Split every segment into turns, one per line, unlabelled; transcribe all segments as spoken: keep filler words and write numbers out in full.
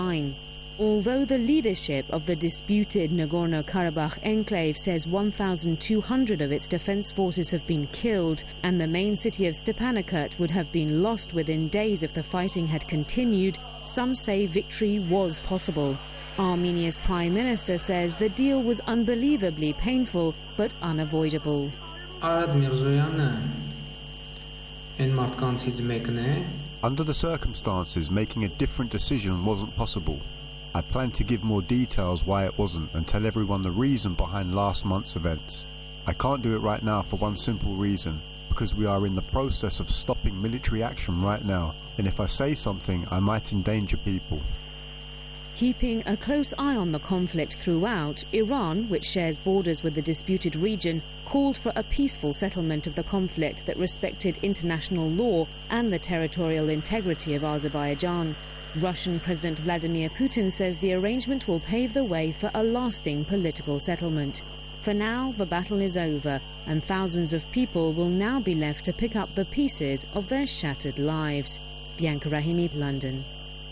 Although the leadership of the disputed Nagorno-Karabakh enclave says one thousand two hundred of its defense forces have been killed and the main city of Stepanakert would have been lost within days if the fighting had continued, some say victory was possible. Armenia's Prime Minister says the deal was unbelievably painful but unavoidable.
Under the circumstances, making a different decision wasn't possible. I plan to give more details why it wasn't and tell everyone the reason behind last month's events. I can't do it right now for one simple reason, because we are in the process of stopping military action right now, and if I say something, I might endanger people.
Keeping a close eye on the conflict throughout, Iran, which shares borders with the disputed region, called for a peaceful settlement of the conflict that respected international law and the territorial integrity of Azerbaijan. Russian President Vladimir Putin says the arrangement will pave the way for a lasting political settlement. For now, the battle is over, and thousands of people will now be left to pick up the pieces of their shattered lives. Bianca Rahimi, London.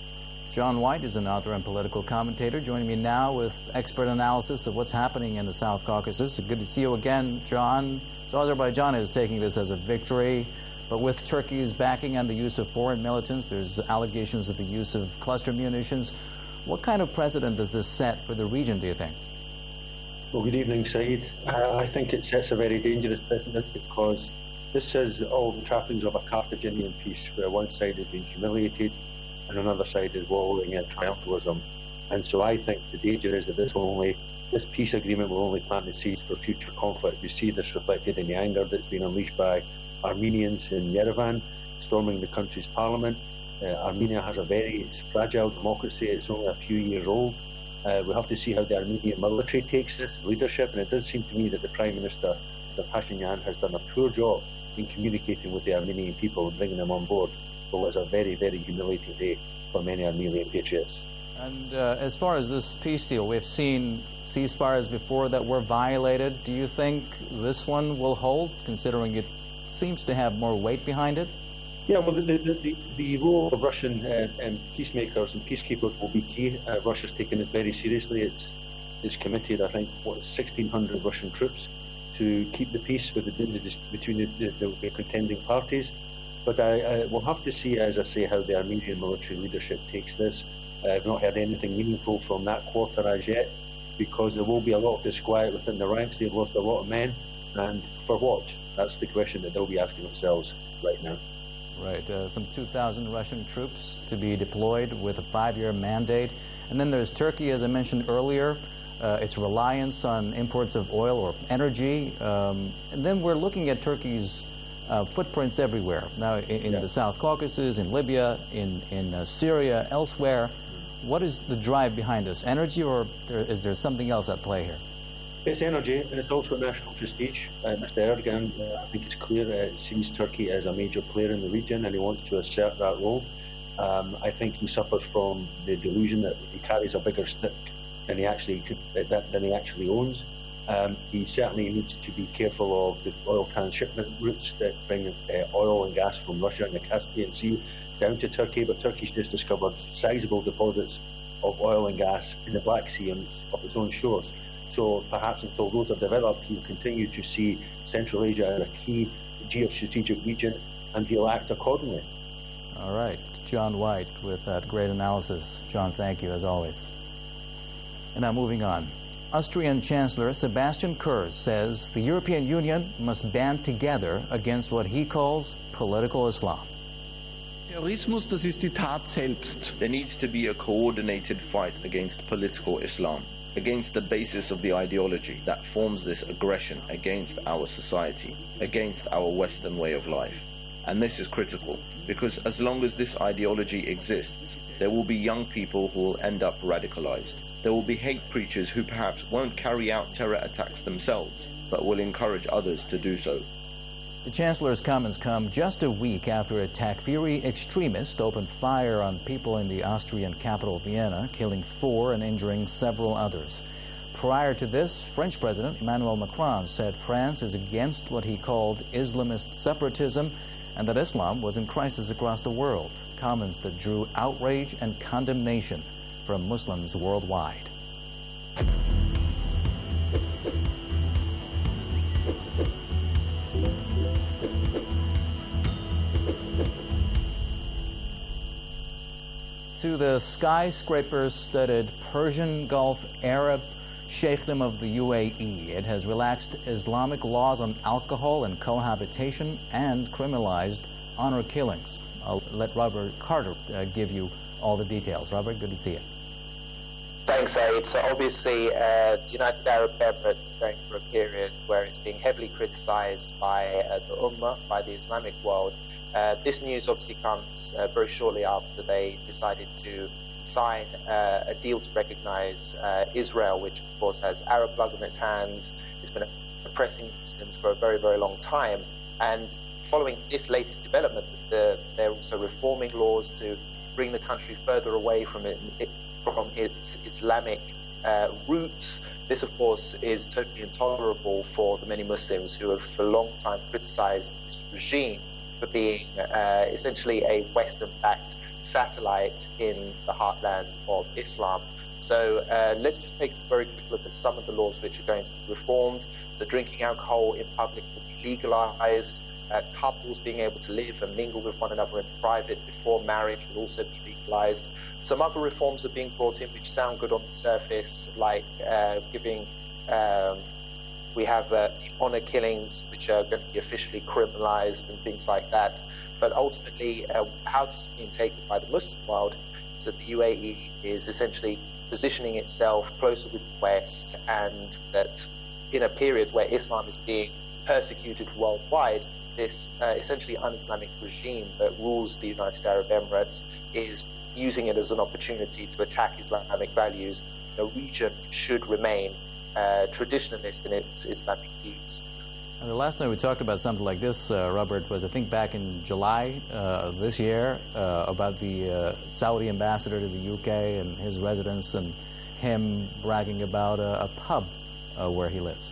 John White is an author and political commentator, joining me now with expert analysis of what's happening in the South Caucasus. Good to see you again, John. So Azerbaijan is taking this as a victory, but with Turkey's backing and the use of foreign militants, there's allegations of the use of cluster munitions. What kind of precedent does this set for the region, do you think?
Well, good evening, Saeed. Uh, I think it sets a very dangerous precedent because this is all the trappings of a Carthaginian peace, where one side is being humiliated and another side is wallowing in triumphalism. And so I think the danger is that this will only, this peace agreement will only plant the seeds for future conflict. You see this reflected in the anger that's been unleashed by Armenians in Yerevan, storming the country's parliament. Uh, Armenia has a very fragile democracy. It's only a few years old. Uh, we have to see how the Armenian military takes this leadership, and it does seem to me that the Prime Minister, Pashinyan, has done a poor job in communicating with the Armenian people and bringing them on board. So it's a very, very humiliating day for many Armenian patriots.
And uh, as far as this peace deal, we've seen ceasefires before that were violated. Do you think this one will hold, considering it seems to have more weight behind it?
Yeah, well, the, the, the, the role of Russian uh, um, peacemakers and peacekeepers will be key. Uh, Russia's taken it very seriously. It's, it's committed, I think, what, sixteen hundred Russian troops to keep the peace with the, the, between the, the, the contending parties. But I, I will have to see, as I say, how the Armenian military leadership takes this. Uh, I've not heard anything meaningful from that quarter as yet, because there will be a lot of disquiet within the ranks. They've lost a lot of men, and for what? That's the question that they'll be asking themselves right now.
Right, uh, some two thousand Russian troops to be deployed with a five-year mandate. And then there's Turkey, as I mentioned earlier, uh, its reliance on imports of oil or energy. Um, and then we're looking at Turkey's uh, footprints everywhere. Now, in, in yeah. the South Caucasus, in Libya, in, in uh, Syria, elsewhere. What is the drive behind this? Energy, or there, is there something else at play here?
It's energy, and it's also national prestige. Uh, Mister Erdogan, uh, I think it's clear, uh, sees Turkey as a major player in the region, and he wants to assert that role. Um, I think he suffers from the delusion that he carries a bigger stick than he actually could, uh, than he actually owns. Um, he certainly needs to be careful of the oil transshipment routes that bring uh, oil and gas from Russia and the Caspian Sea down to Turkey. But Turkey's just discovered sizable deposits of oil and gas in the Black Sea and off its own shores. So perhaps until those are developed, he'll continue to see Central Asia as a key geostrategic region, and he'll act accordingly.
All right. John White with that great analysis. John, thank you as always. And now moving on. Austrian Chancellor Sebastian Kurz says the European Union must band together against what he calls political Islam.
Terrorismus, das ist die Tat selbst.
There needs to be a coordinated fight against political Islam, against the basis of the ideology that forms this aggression against our society, against our Western way of life. And this is critical, because as long as this ideology exists, there will be young people who will end up radicalized. There will be hate preachers who perhaps won't carry out terror attacks themselves, but will encourage others to do so.
The Chancellor's comments come just a week after a TAC-Fury extremist opened fire on people in the Austrian capital, Vienna, killing four and injuring several others. Prior to this, French President Emmanuel Macron said France is against what he called Islamist separatism and that Islam was in crisis across the world, comments that drew outrage and condemnation from Muslims worldwide. To the skyscraper-studded Persian Gulf Arab Sheikhdom of the U A E. It has relaxed Islamic laws on alcohol and cohabitation and criminalized honor killings. I'll let Robert Carter uh, give you all the details. Robert, good to see you.
Thanks, Saeed. So obviously, uh, the United Arab Emirates is going through a period where it's being heavily criticized by uh, the Ummah, by the Islamic world. Uh, this news obviously comes uh, very shortly after they decided to sign uh, a deal to recognize uh, Israel, which of course has Arab blood on its hands. It's been oppressing Muslims for a very, very long time. And following this latest development, the, they're also reforming laws to bring the country further away from it, it from its Islamic uh, roots. This, of course, is totally intolerable for the many Muslims who have for a long time criticized this regime for being uh, essentially a Western-backed satellite in the heartland of Islam. So uh, let's just take a very quick look at some of the laws which are going to be reformed. The drinking alcohol in public will be legalized. Uh, couples being able to live and mingle with one another in private before marriage will also be legalized. Some other reforms are being brought in which sound good on the surface, like uh, giving um, we have uh, honor killings, which are going to be officially criminalized and things like that. But ultimately, uh, how this is being taken by the Muslim world is that the U A E is essentially positioning itself closer with the West, and that in a period where Islam is being persecuted worldwide, this uh, essentially un-Islamic regime that rules the United Arab Emirates is using it as an opportunity to attack Islamic values. The region should remain uh, traditionalist in its Islamic views.
And the last time we talked about something like this, uh, Robert, was I think back in July uh, of this year uh, about the uh, Saudi ambassador to the U K and his residence and him bragging about a, a pub uh, where he lives.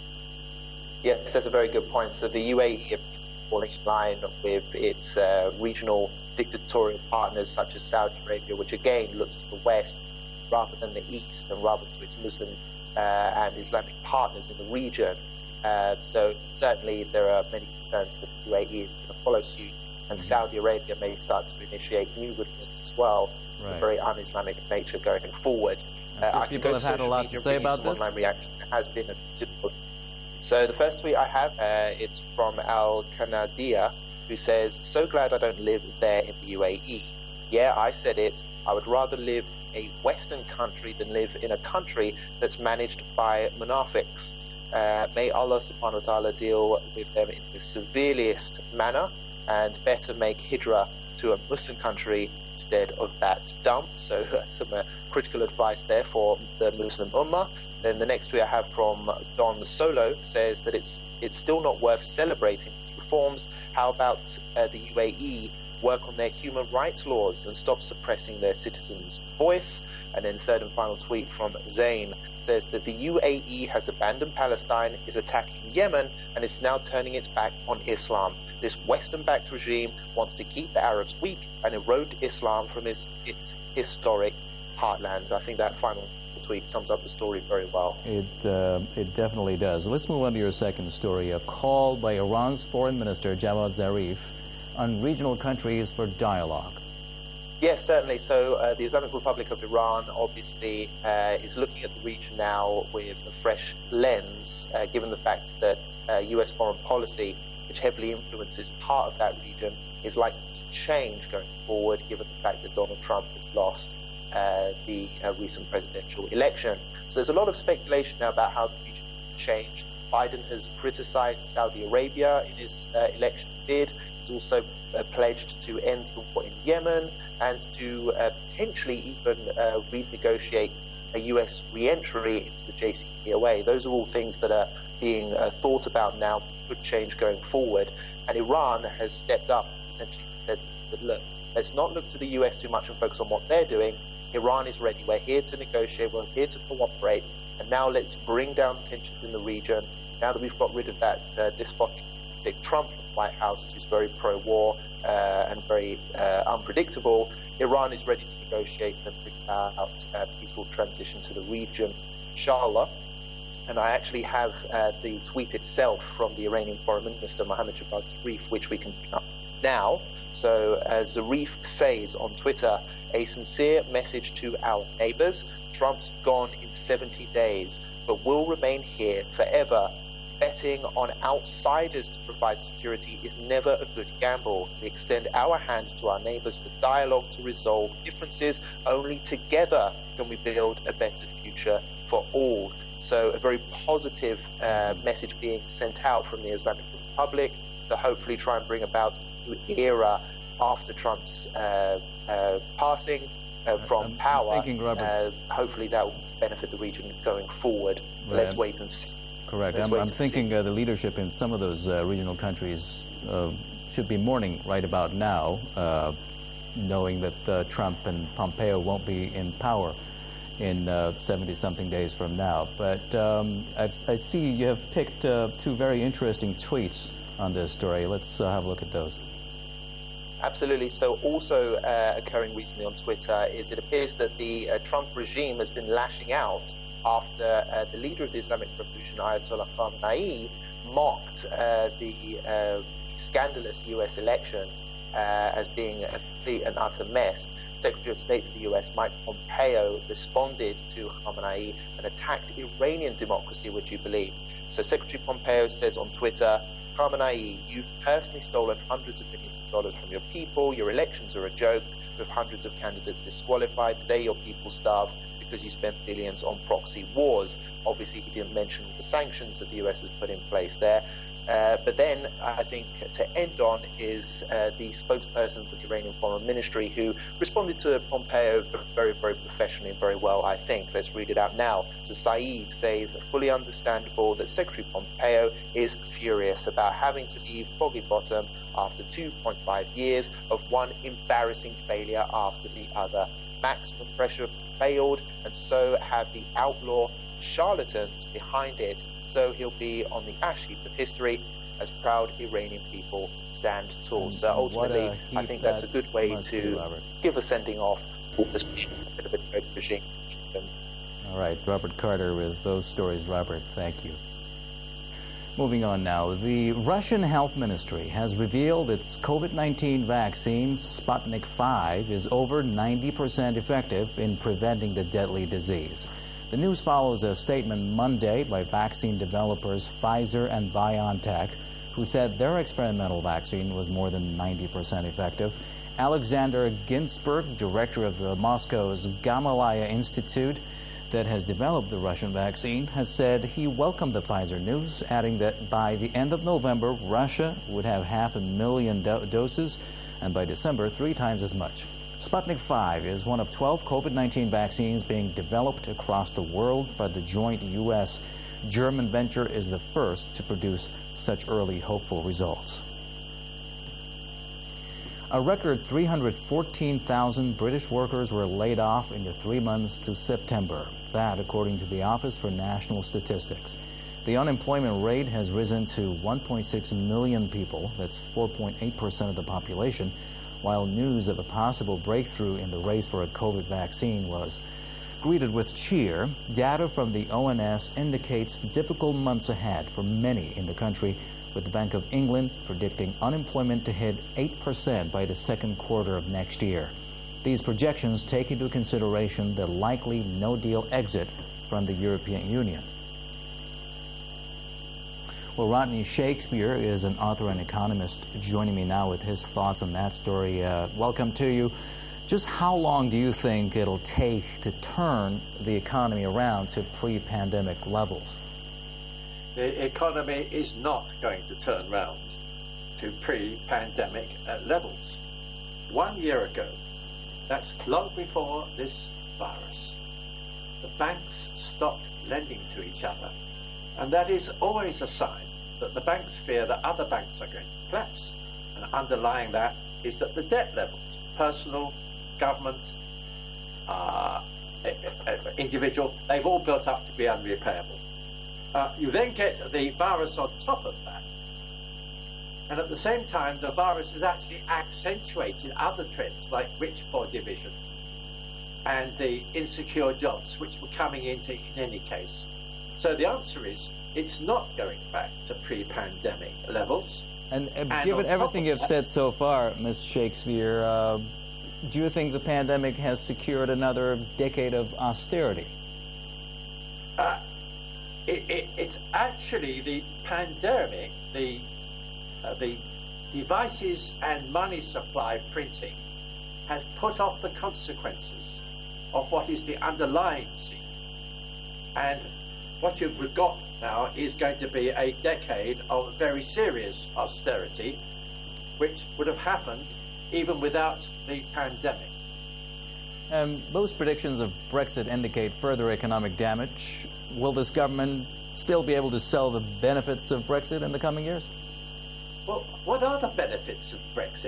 Yes, that's a very good point. So the U A E is falling in line with its uh, regional dictatorial partners such as Saudi Arabia, which again looks to the West rather than the East and rather to its Muslim uh, and Islamic partners in the region. Uh, so certainly there are many concerns that the U A E is going to follow suit, and Saudi Arabia may start to initiate new reforms as well,
right.
of a very un-Islamic nature going forward.
Uh, I people have had a lot to say about this.
Online reaction has been a considerable. So the first tweet I have, uh, it's from Al Kanadia, who says, "So glad I don't live there in the U A E. Yeah, I said it. I would rather live in a Western country than live in a country that's managed by munafiqs. Uh, may Allah subhanahu wa ta'ala deal with them in the severest manner and better make hijrah to a Muslim country instead of that dump." So some uh, critical advice there for the Muslim Ummah. Then the next tweet I have from Don Solo says that it's it's still not worth celebrating these reforms. How about uh, the U A E work on their human rights laws and stop suppressing their citizens' voice? And then third and final tweet from Zain says that the U A E has abandoned Palestine, is attacking Yemen, and is now turning its back on Islam. This Western-backed regime wants to keep the Arabs weak and erode Islam from its, its historic heartland. I think that final tweet sums up the story very well.
It uh, it definitely does. Let's move on to your second story. A call by Iran's Foreign Minister Javad Zarif on regional countries for dialogue.
Yes, certainly. So uh, the Islamic Republic of Iran obviously uh, is looking at the region now with a fresh lens, uh, given the fact that uh, U S foreign policy, which heavily influences part of that region, is likely to change going forward, given the fact that Donald Trump has lost uh, the uh, recent presidential election. So there's a lot of speculation now about how the region will change. Biden has criticized Saudi Arabia in his uh, election bid. He's also uh, pledged to end the war in Yemen and to uh, potentially even uh, renegotiate a U S re-entry into the J C P O A. Those are all things that are being uh, thought about now, could change going forward. And Iran has stepped up, essentially said that, look, let's not look to the U S too much and focus on what they're doing. Iran is ready. We're here to negotiate. We're here to cooperate. And now let's bring down tensions in the region. Now that we've got rid of that uh, despotic Trump from the White House, who's very pro-war uh, and very uh, unpredictable, Iran is ready to negotiate and bring about a peaceful transition to the region, inshallah. And I actually have uh, the tweet itself from the Iranian Foreign Minister, Mohammad Javad Zarif, which we can bring up now. So as Zarif says on Twitter, a sincere message to our neighbors. Trump's gone in seventy days, but will remain here forever. Betting on outsiders to provide security is never a good gamble. We extend our hand to our neighbors for dialogue to resolve differences. Only together can we build a better future for all. So a very positive uh, message being sent out from the Islamic Republic to hopefully try and bring about a new era after Trump's uh, uh, passing uh, from
I'm,
power.
I'm thinking, Robert,
uh, hopefully that will benefit the region going forward.
Right.
Let's wait and see.
Correct.
Let's
I'm,
wait
I'm
and
thinking
see.
uh, the leadership in some of those uh, regional countries uh, should be mourning right about now, uh, knowing that uh, Trump and Pompeo won't be in power in seventy-something uh, days from now. But um, I've, I see you have picked uh, two very interesting tweets on this story. Let's uh, have a look at those.
Absolutely. So also uh, occurring recently on Twitter is it appears that the uh, Trump regime has been lashing out after uh, the leader of the Islamic Revolution, Ayatollah Khamenei, mocked uh, the uh, scandalous U S election uh, as being a complete and utter mess. Secretary of State for the U S, Mike Pompeo, responded to Khamenei and attacked Iranian democracy, would you believe? So Secretary Pompeo says on Twitter, Khamenei, you've personally stolen hundreds of millions of dollars from your people. Your elections are a joke, with hundreds of candidates disqualified. Today your people starve because you spent billions on proxy wars. Obviously, he didn't mention the sanctions that the U S has put in place there. Uh, but then I think to end on is uh, the spokesperson for the Iranian Foreign Ministry, who responded to Pompeo very, very professionally and very well, I think. Let's read it out now. So Saeed says, fully understandable that Secretary Pompeo is furious about having to leave Foggy Bottom after two point five years of one embarrassing failure after the other. Maximum pressure failed, and so have the outlaw charlatans behind it. So he'll be on the ash heap of history as proud Iranian people stand tall. So ultimately, I think that's a good way to
be,
give a sending off for this bit of a great regime.
All right, Robert Carter with those stories. Robert, thank you. Moving on now, the Russian Health Ministry has revealed its COVID nineteen vaccine, Sputnik five, is over ninety percent effective in preventing the deadly disease. The news follows a statement Monday by vaccine developers Pfizer and BioNTech, who said their experimental vaccine was more than ninety percent effective. Alexander Ginsburg, director of the Moscow's Gamaleya Institute that has developed the Russian vaccine, has said he welcomed the Pfizer news, adding that by the end of November, Russia would have half a million do- doses, and by December, three times as much. Sputnik five is one of twelve COVID nineteen vaccines being developed across the world, but the joint U S German venture is the first to produce such early hopeful results. A record three hundred fourteen thousand British workers were laid off in the three months to September. That, according to the Office for National Statistics. The unemployment rate has risen to one point six million people. That's four point eight percent of the population. While news of a possible breakthrough in the race for a COVID vaccine was greeted with cheer, data from the O N S indicates difficult months ahead for many in the country, with the Bank of England predicting unemployment to hit eight percent by the second quarter of next year. These projections take into consideration the likely no-deal exit from the European Union. Well, Rodney Shakespeare is an author and economist joining me now with his thoughts on that story. Uh, welcome to you. Just how long do you think it'll take to turn the economy around to pre-pandemic levels?
The economy is not going to turn round to pre-pandemic uh, levels. One year ago, that's long before this virus, the banks stopped lending to each other. And that is always a sign that the banks fear that other banks are going to collapse. And underlying that is that the debt levels, personal, government, uh, individual, they've all built up to be unrepayable. Uh, you then get the virus on top of that, And at the same time, the virus has actually accentuated other trends like rich-poor division and the insecure jobs, which were coming into in any case. So the answer is, it's not going back to pre-pandemic levels.
And, uh,
and
given everything you've
that,
said so far, Miz Shakespeare, uh, do you think the pandemic has secured another decade of austerity?
Uh, it, it, it's actually the pandemic, the uh, the devices and money supply printing has put off the consequences of what is the underlying scene. And what you've got now is going to be a decade of very serious austerity, which would have happened even without the pandemic.
Um, most predictions of Brexit indicate further economic damage. Will this government still be able to sell the benefits of Brexit in the coming years?
Well, what are the benefits of Brexit?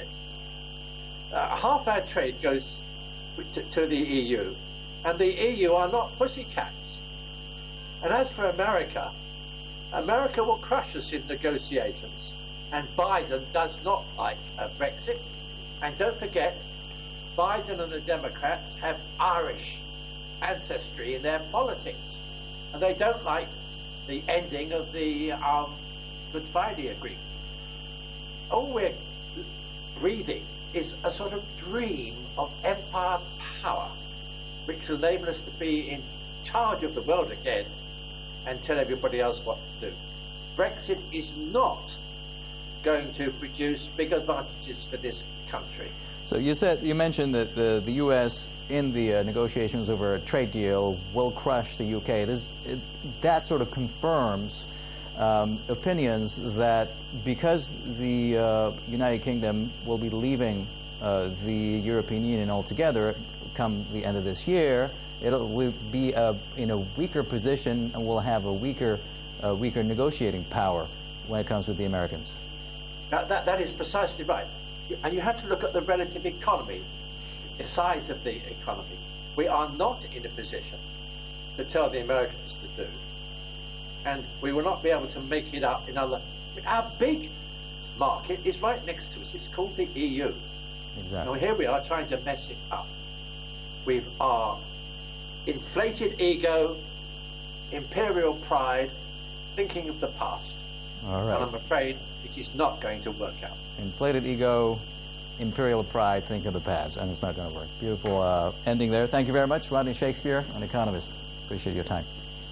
Uh, half our trade goes to, to the E U, and the E U are not pussycats. And as for America, America will crush us in negotiations, and Biden does not like a Brexit. And don't forget, Biden and the Democrats have Irish ancestry in their politics, and they don't like the ending of the um, Good Friday Agreement. All we're breathing is a sort of dream of empire power, which will enable us to be in charge of the world again and tell everybody else what to do. Brexit is not going to produce big advantages for this country.
So you said you mentioned that the, the U S in the uh, negotiations over a trade deal will crush the U K. This it, that sort of confirms um, opinions that because the uh, United Kingdom will be leaving uh, the European Union altogether come the end of this year, it'll will be uh, in a weaker position and will have a weaker, uh, weaker negotiating power when it comes with the Americans.
That, that, that is precisely right. And you have to look at the relative economy, the size of the economy. We are not in a position to tell the Americans to do. And we will not be able to make it up in other... Our big market is right next to us. It's called the E U.
Exactly.
Now here we are trying to mess it up. We've our inflated ego, imperial pride, thinking of the past.
All right.
And I'm afraid it is not going to work out.
Inflated ego, imperial pride, think of the past, and it's not going to work. Beautiful uh, ending there. Thank you very much, Rodney Shakespeare, an economist. Appreciate your time.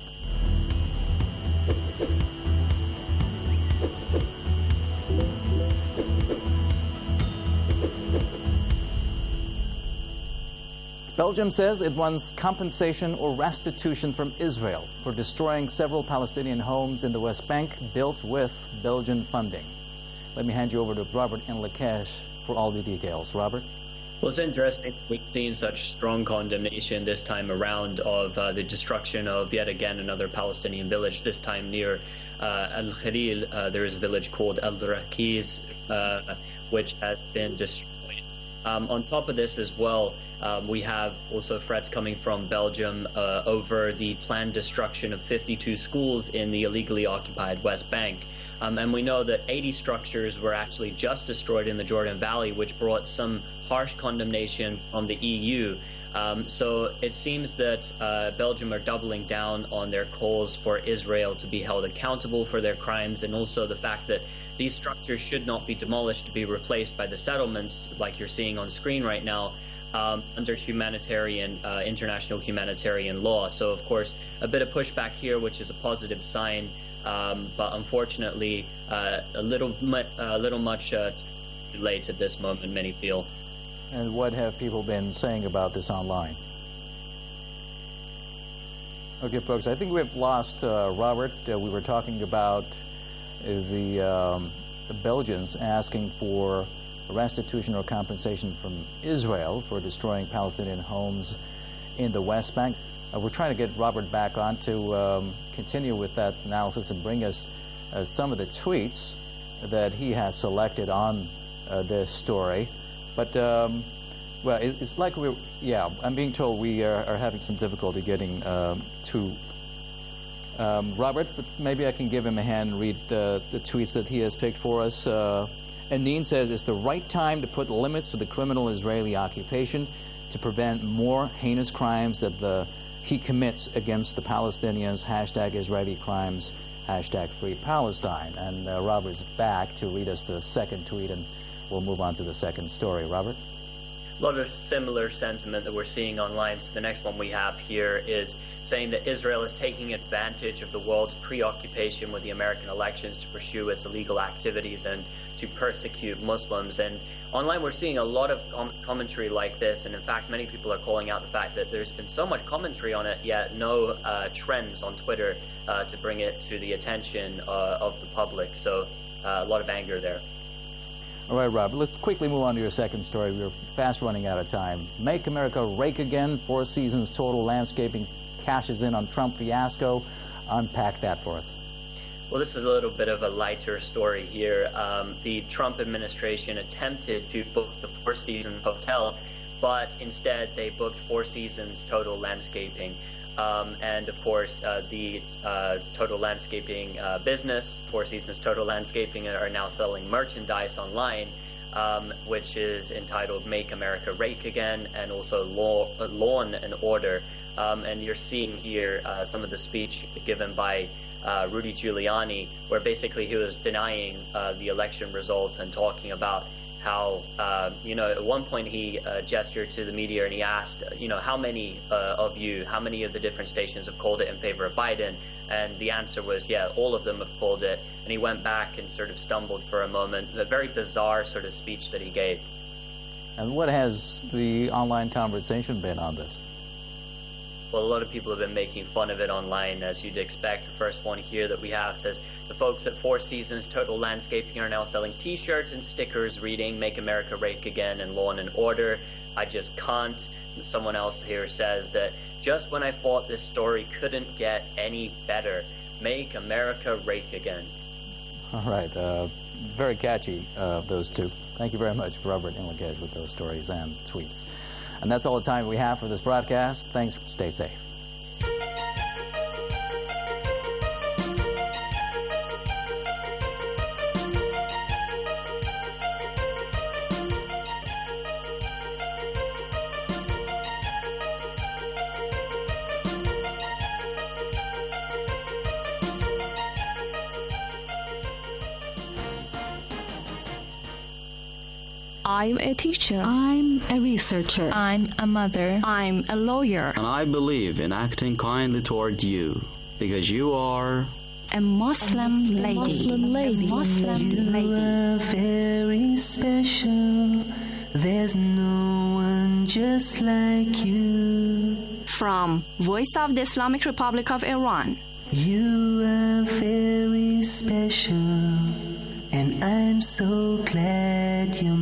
Belgium says it wants compensation or restitution from Israel for destroying several Palestinian homes in the West Bank built with Belgian funding. Let me hand you over to Robert in Lakesh for all the details. Robert?
Well, it's interesting. We've seen such strong condemnation this time around of uh, the destruction of yet again another Palestinian village, this time near uh, Al-Khalil. Uh, there is a village called Al-Rakiz, uh, which has been destroyed. Um, on top of this as well, um, we have also threats coming from Belgium uh, over the planned destruction of fifty-two schools in the illegally occupied West Bank. Um, and we know that eighty structures were actually just destroyed in the Jordan Valley, which brought some harsh condemnation from the E U. Um, so it seems that uh, Belgium are doubling down on their calls for Israel to be held accountable for their crimes, and also the fact that these structures should not be demolished to be replaced by the settlements like you're seeing on screen right now um, under humanitarian, uh, international humanitarian law. So, of course, a bit of pushback here, which is a positive sign, um, but unfortunately uh, a little, mu- uh, little much uh, too late at this moment, many feel.
And what have people been saying about this online? Okay, folks, I think we've lost uh, Robert. Uh, we were talking about the, um, the Belgians asking for restitution or compensation from Israel for destroying Palestinian homes in the West Bank. Uh, we're trying to get Robert back on to um, continue with that analysis and bring us uh, some of the tweets that he has selected on uh, this story. But, um, well, it, it's like we're, yeah, I'm being told we are, are having some difficulty getting um, to Um, Robert, but maybe I can give him a hand and read uh, the tweets that he has picked for us. Uh, Aneen says, it's the right time to put limits to the criminal Israeli occupation to prevent more heinous crimes that the he commits against the Palestinians. Hashtag Israeli crimes, hashtag Free Palestine. And uh, Robert's back to read us the second tweet, and we'll move on to the second story. Robert?
A lot of similar sentiment that we're seeing online. So the next one we have here is saying that Israel is taking advantage of the world's preoccupation with the American elections to pursue its illegal activities and to persecute Muslims. And online we're seeing a lot of com- commentary like this, and in fact many people are calling out the fact that there's been so much commentary on it, yet no uh, trends on Twitter uh, to bring it to the attention uh, of the public. So uh, a lot of anger there.
All right, Rob, let's quickly move on to your second story. We're fast running out of time. Make America Rake Again. Four Seasons Total Landscaping cashes in on Trump fiasco. Unpack that for us.
Well, this is a little bit of a lighter story here. Um, the Trump administration attempted to book the Four Seasons Hotel, but instead they booked Four Seasons Total Landscaping. Um, and, of course, uh, the uh, Total Landscaping uh, business, Four Seasons Total Landscaping, are now selling merchandise online, um, which is entitled Make America Rake Again, and also Law, uh, Lawn and Order. Um, and you're seeing here uh, some of the speech given by uh, Rudy Giuliani, where basically he was denying uh, the election results and talking about how, uh, you know, at one point he uh, gestured to the media and he asked, you know, how many uh, of you, how many of the different stations have called it in favor of Biden? And the answer was, yeah, all of them have called it. And he went back and sort of stumbled for a moment. A very bizarre sort of speech that he gave.
And what has the online conversation been on this?
Well, a lot of people have been making fun of it online, as you'd expect. The first one here that we have says, the folks at Four Seasons Total Landscaping are now selling T-shirts and stickers reading Make America Rake Again and Lawn and Order. I just can't. Someone else here says that just when I thought this story couldn't get any better, Make America Rake Again.
All right. Uh, very catchy, uh, those two. Thank you very much, Robert Inlegate, with those stories and tweets. And that's all the time we have for this broadcast. Thanks. Stay safe.
I'm a teacher.
I'm a researcher.
I'm a mother.
I'm a lawyer.
And I believe in acting kindly toward you, because you are
a Muslim, a Muslim lady.
Muslim lady.
A Muslim
you
lady.
You are very special. There's no one just like you.
From Voice of the Islamic Republic of Iran.
You are very special. And I'm so glad you're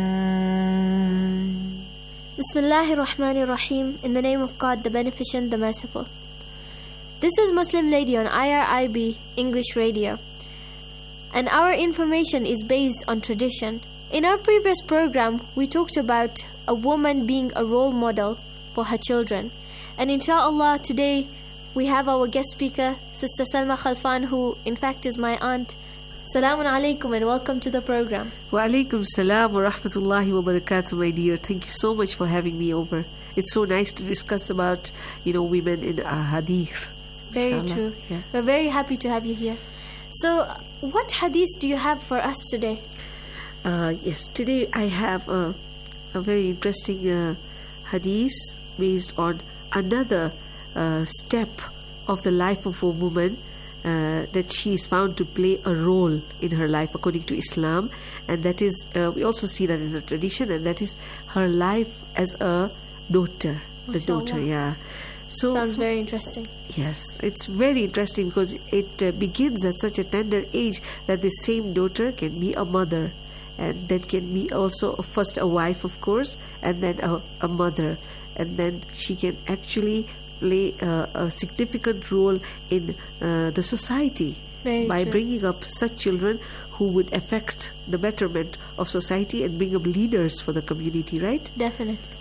mine.
Bismillahir Rahmanir Rahim. In the name of God, the Beneficent, the Merciful. This is Muslim Lady on I R I B English Radio. And our information is based on tradition. In our previous program, we talked about a woman being a role model for her children. And inshallah, today we have our guest speaker, Sister Salma Khalfan, who in fact is my aunt. Assalamu alaikum and welcome to the program.
Wa alaikum salam wa rahmatullahi wa barakatuh, my dear. Thank you so much for having me over. It's so nice to discuss about, you know, women in uh, hadith.
Very
Inshallah.
true.
Yeah.
We're very happy to have you here. So, what hadith do you have for us today?
Uh, yes, today I have a, a very interesting uh, hadith based on another uh, step of the life of a woman. Uh, that she is found to play a role in her life according to Islam, and that is uh, we also see that in the tradition, and that is her life as a daughter. The
Mashallah.
daughter, yeah. So
sounds very interesting.
Yes, it's very interesting because it uh, begins at such a tender age that the same daughter can be a mother, and that can be also first a wife, of course, and then a, a mother, and then she can actually play uh, a significant role in uh, the society
Very
by
true.
bringing up such children who would affect the betterment of society and bring up leaders for the community, right?
Definitely.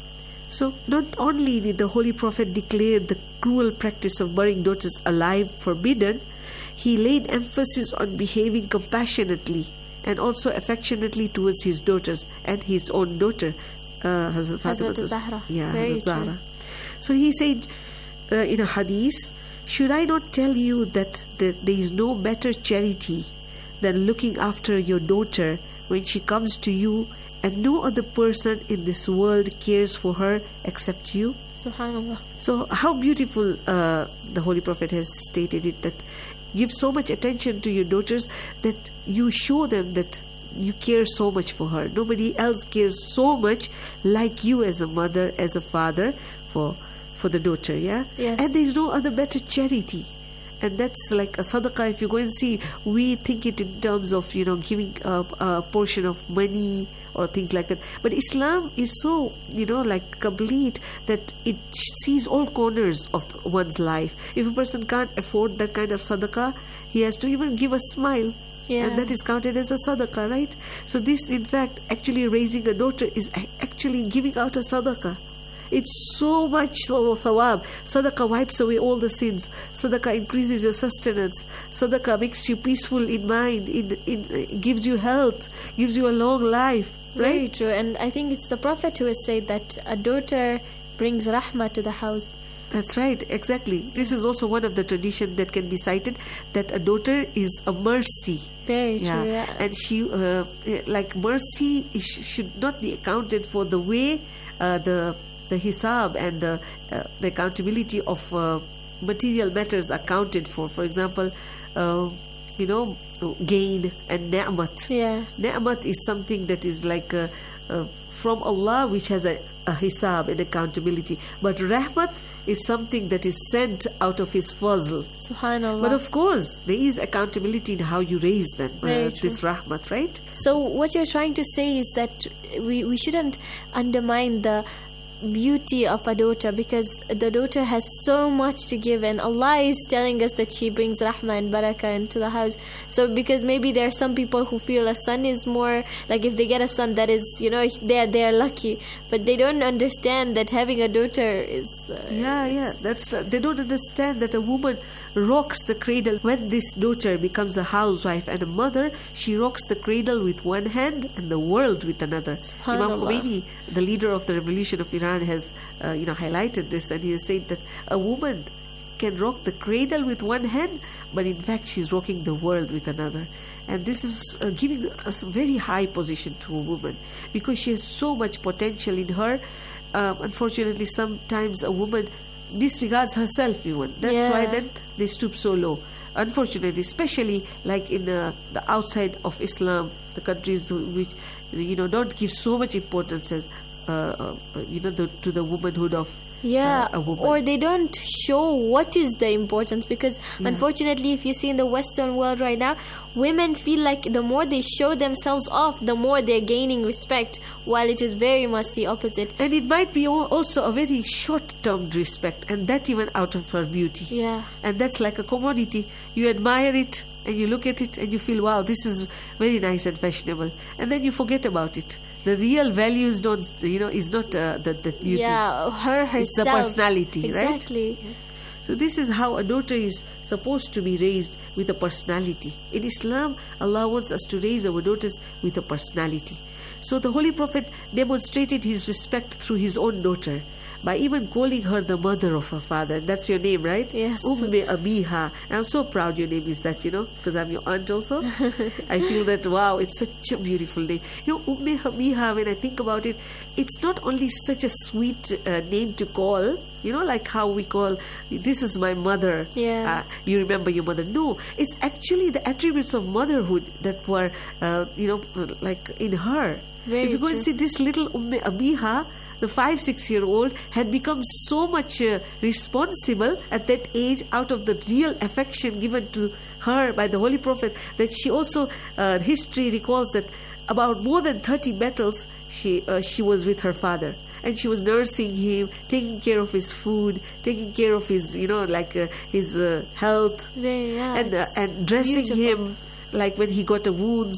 So not only did the Holy Prophet declare the cruel practice of burying daughters alive forbidden, he laid emphasis on behaving compassionately and also affectionately towards his daughters and his own daughter, uh, Hazrat Fatima.
Hazrat Zahra.
Yeah,
Very
Hazrat Zahra. So he said uh, in a hadith, should I not tell you that, that there is no better charity than looking after your daughter when she comes to you, and no other person in this world cares for her except you?
Subhanallah.
So how beautiful uh, the Holy Prophet has stated it, that give so much attention to your daughters that you show them that you care so much for her. Nobody else cares so much like you as a mother, as a father for for the daughter, yeah?
Yes.
And there is no other better charity. And that's like a sadaqah. If you go and see, we think it in terms of, you know, giving a, a portion of money or things like that. But Islam is so, you know, like complete that it sees all corners of one's life. If a person can't afford that kind of sadaqah, he has to even give a smile.
Yeah.
And that is counted as a sadaqah, right? So this, in fact, actually raising a daughter is actually giving out a sadaqah. It's so much so thawab. Sadaqah wipes away all the sins. Sadaqah increases your sustenance. Sadaqah makes you peaceful in mind. It, it, it gives you health, gives you a long life. Right?
Very true. And I think it's the Prophet who has said that a daughter brings rahmah to the house.
That's right, exactly. This is also one of the traditions that can be cited, that a daughter is a mercy.
Very
yeah.
true, yeah.
And she, uh, like mercy is, should not be accounted for the way uh, the the hisab and the, uh, the accountability of uh, material matters are counted for. For example, uh, you know, gain and ni'mat.
Yeah.
Ni'mat is something that is like uh, uh, from Allah, which has a, a hisab and accountability. But rahmat is something that is sent out of His fazl.
Subhanallah.
But of course, there is accountability in how you raise them, uh, this rahmat, right?
So what you're trying to say is that we, we shouldn't undermine the beauty of a daughter, because the daughter has so much to give, and Allah is telling us that she brings rahmah and barakah into the house. So because maybe there are some people who feel a son is more, like if they get a son, that is, you know, they're they're lucky, but they don't understand that having a daughter is uh,
yeah yeah that's uh, they don't understand that a woman rocks the cradle. When this daughter becomes a housewife and a mother, she rocks the cradle with one hand and the world with another. Imam Khomeini, the leader of the revolution of Iran, has uh, you know highlighted this, and he has said that a woman can rock the cradle with one hand, but in fact she's rocking the world with another. And this is uh, giving us a very high position to a woman, because she has so much potential in her. Uh, unfortunately, sometimes a woman disregards herself even. That's
yeah.
why then they stoop so low. Unfortunately, especially like in uh, the outside of Islam, the countries which, you know, don't give so much importance as uh, uh, you know the, to the womanhood of
yeah
uh, a woman.
Or they don't show what is the importance, because
yeah.
unfortunately, if you see in the Western world right now, women feel like the more they show themselves off, the more they're gaining respect, while it is very much the opposite.
And it might be also a very short-term respect, and that even out of her beauty.
Yeah.
And that's like a commodity. You admire it and you look at it and you feel, wow, this is very nice and fashionable, and then you forget about it. The real values don't, you know, is not uh, the, the beauty.
Yeah, her herself.
It's the personality,
exactly.
right?
Exactly.
So this is how a daughter is supposed to be raised, with a personality. In Islam, Allah wants us to raise our daughters with a personality. So the Holy Prophet demonstrated his respect through his own daughter by even calling her the mother of her father. And that's your name, right?
Yes.
Umme Abiha. And I'm so proud your name is that, you know, because I'm your aunt also. I feel that, wow, it's such a beautiful name. You know, Umme Abiha, when I think about it, it's not only such a sweet uh, name to call, you know, like how we call, this is my mother.
Yeah.
Uh, you remember your mother. No, it's actually the attributes of motherhood that were, uh, you know, like in her.
Very
if you go
true.
and see this little Umme Abiha, the five, six-year-old had become so much uh, responsible at that age, out of the real affection given to her by the Holy Prophet, that she also, uh, history recalls that about more than thirty battles she uh, she was with her father. And she was nursing him, taking care of his food, taking care of his, you know, like uh, his uh, health,
Very, yeah,
and uh, and dressing
beautiful.
him, like when he got a wounds.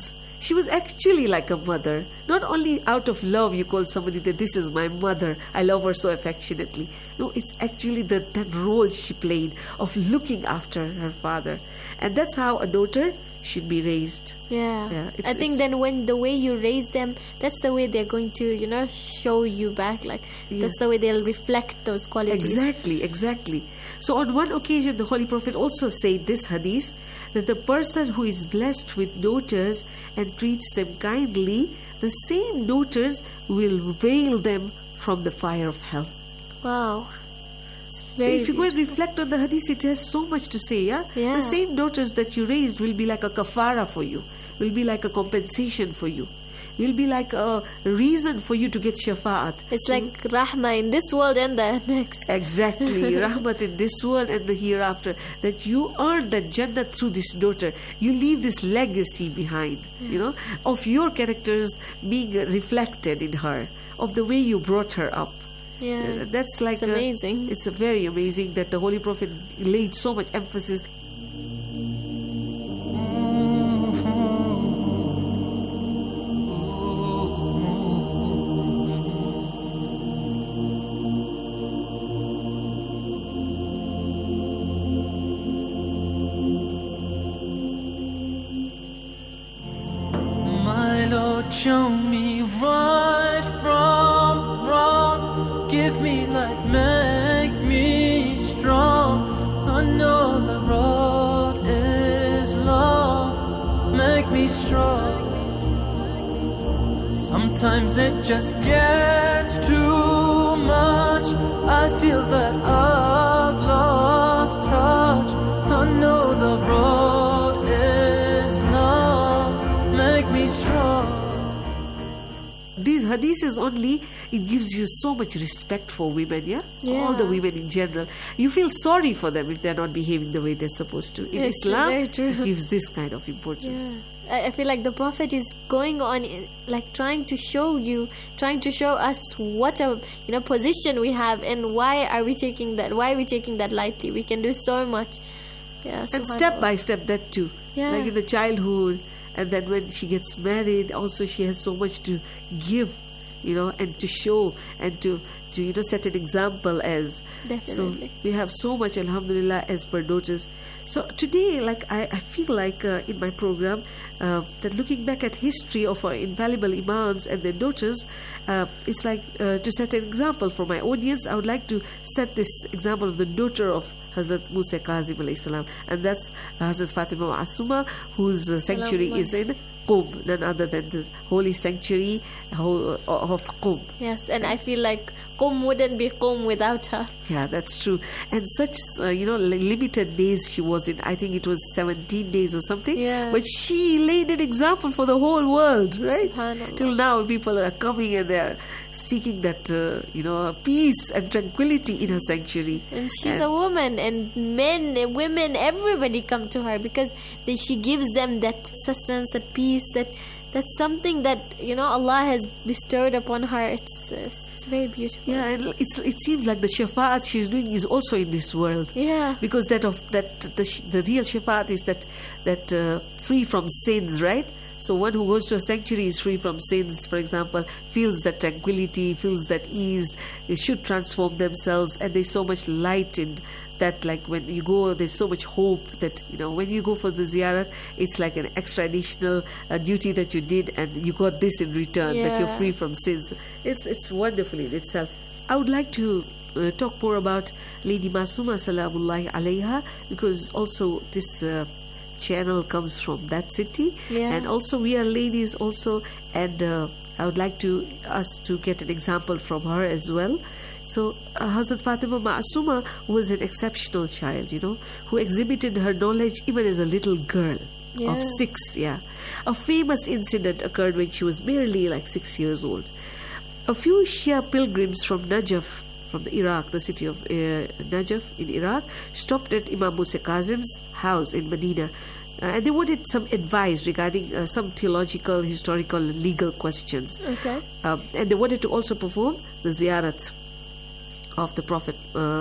she was actually like a mother. Not only out of love you call somebody that this is my mother, I love her so affectionately. No, it's actually the, that role she played of looking after her father. And that's how a daughter should be raised.
Yeah,
yeah it's,
I think
it's,
then when the way you raise them, that's the way they're going to, you know, show you back. Like
yeah.
that's the way they'll reflect those qualities.
Exactly, exactly. So on one occasion, the Holy Prophet also said this hadith, that the person who is blessed with daughters and treats them kindly, the same daughters will veil them from the fire of hell.
Wow.
So if you go and reflect on the hadith, it has so much to say, yeah?
yeah?
The same daughters that you raised will be like a kafara for you, will be like a compensation for you, will be like a reason for you to get shafa'at.
It's like mm. rahmah in this world and the next.
Exactly, rahmat in this world and the hereafter. That you earn that Jannah through this daughter. You leave this legacy behind, yeah. you know, of your characters being reflected in her, of the way you brought her up.
Yeah,
uh, that's like
it's amazing.
A, it's a very amazing that the Holy Prophet laid so much emphasis.
My Lord, show me right from wrong. Give me light, make me strong. I know the road is long. Make me strong. Sometimes it just gets too much. I feel that I've lost touch. I know the road is long. Make me strong.
These hadiths only, it gives you so much respect for women, yeah?
yeah?
All the women in general. You feel sorry for them if they're not behaving the way they're supposed to. In
it's
Islam,
very true.
it gives this kind of importance.
Yeah. I feel like the Prophet is going on, like trying to show you, trying to show us what a you know position we have, and why are we taking that? Why are we taking that lightly? We can do so much. Yeah,
and step by step, that too.
Yeah.
Like in the childhood, and then when she gets married, also she has so much to give, you know, and to show and to, to you know, set an example as.
Definitely.
So we have so much, alhamdulillah, as per daughters. So today, like I, I feel like uh, in my program uh, that looking back at history of our infallible imams and their daughters, uh, it's like uh, to set an example for my audience. I would like to set this example of the daughter of Hazrat Musa Kazim alayhi salam, and that's uh, Hazrat Fatima Ma'asuma, whose uh, sanctuary is in Qum, none other than this holy sanctuary of Qum.
Yes, and I feel like Qum wouldn't be Qum without her.
Yeah, that's true. And such, uh, you know, limited days she was in. I think it was seventeen days or something.
Yeah.
But she laid an example for the whole world, right?
Subhanallah.
Till now, people are coming and they're seeking that, uh, you know, peace and tranquility in her sanctuary.
And she's
and
a woman, and men, women, everybody come to her because they, she gives them that sustenance, that peace, that that's something that, you know, Allah has bestowed upon her. It's uh, it's very beautiful.
Yeah, and it's it seems like the shafa'at she's doing is also in this world.
Yeah.
Because that of that the the real shafa'at is that that uh, free from sins, right? So one who goes to a sanctuary is free from sins, for example, feels that tranquility, feels that ease. They should transform themselves, and there's so much light in that. Like when you go, there's so much hope that, you know, when you go for the ziyarat, it's like an extra additional uh, duty that you did, and you got this in return,
yeah.
that you're free from sins. It's it's wonderful in itself. I would like to uh, talk more about Lady Masuma Salamullahi Alayha, because also this uh, channel comes from that city,
yeah.
and also we are ladies also, and uh, I would like to us to get an example from her as well. So uh, Hazrat Fatima Ma'asuma was an exceptional child, you know, who exhibited her knowledge even as a little girl
yeah.
of six. Yeah, a famous incident occurred when she was barely like six years old. A few Shia pilgrims from Najaf, from the Iraq, the city of uh, Najaf in Iraq, stopped at Imam Musa Kazim's house in Medina, uh, and they wanted some advice regarding uh, some theological, historical, legal questions.
Okay.
Um, and they wanted to also perform the ziyarat of the Prophet uh,